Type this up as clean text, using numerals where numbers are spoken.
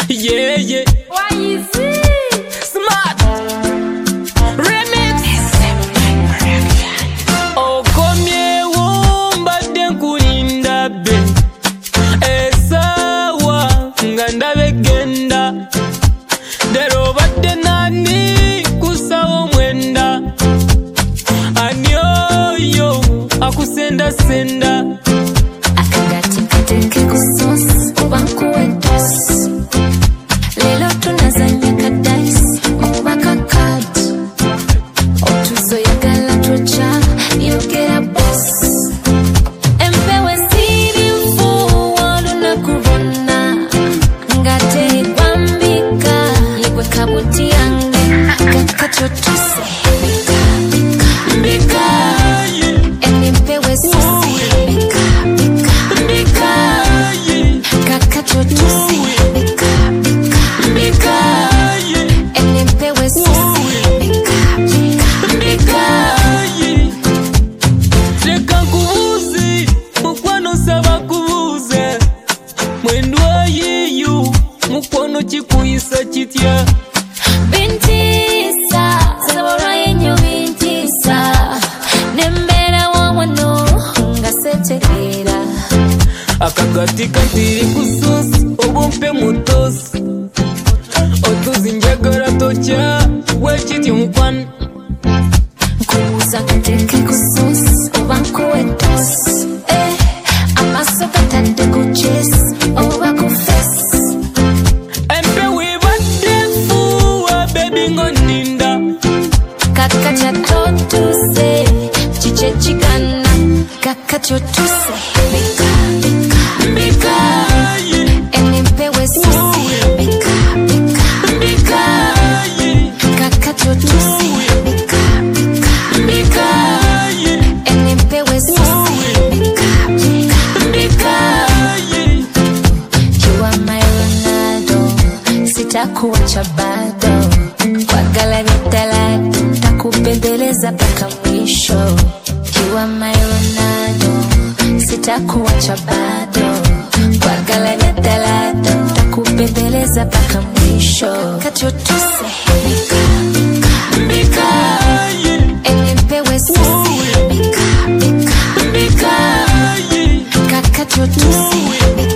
Yeah, yeah. Why is it? Smart. Remix. Oh, come here, womba denkulinda be. Esawa, nganda begenda. Deroba denani, kusawo mwenda. Anyoyo, akusenda senda. Akagati kateke kusos, kubanku wetos. Lelo tunazanya kadais, obaka kat. Otuzo ya gala trocha, yogera boss. Empewe siri mfu, waluna kubona. Ngate bambika, yigwe kabuti yange. Kakachotuse, bika, bika. Empewe sisi, bika, bika. Kakachotuse, bika, bika. Empewe sisi, bika, bika. Leka nkubuze, mukwano saba kubuze. Mwendo yiyu, mukwano kikuyisa kitya. Bintisa, sabora yenyo bintisa. Nembera wawano, ngasetekera. Akagati kantiri kusosi, obumpe mutosi. Otuzi njagala tocha, wekiti mukwano. Nkubuza kateke kusos, obanku wetos. Amaso katande kuches, oba kufes. Empewe badefuwa, baby ngoninda. Kakacha totuse, chiche chikana. Kakacho tuse, bika, bika, bika. Empewe sisi, bika, bika, bika. Kakacho tuse, bika, bika, bika. Empewe sisi, bika, bika, bika. You are my Ronaldo, sitakuacha bado. Kwagala nitalado, takubembeleza mpaka mwisho. You are my Ronaldo, sitakuacha bado. Kwagala nitalado, takubembeleza mpaka mwisho. Kachotuse, bika, bika, bika. Empewe sisi, bika, bika, bika. Kakachotuse, bika.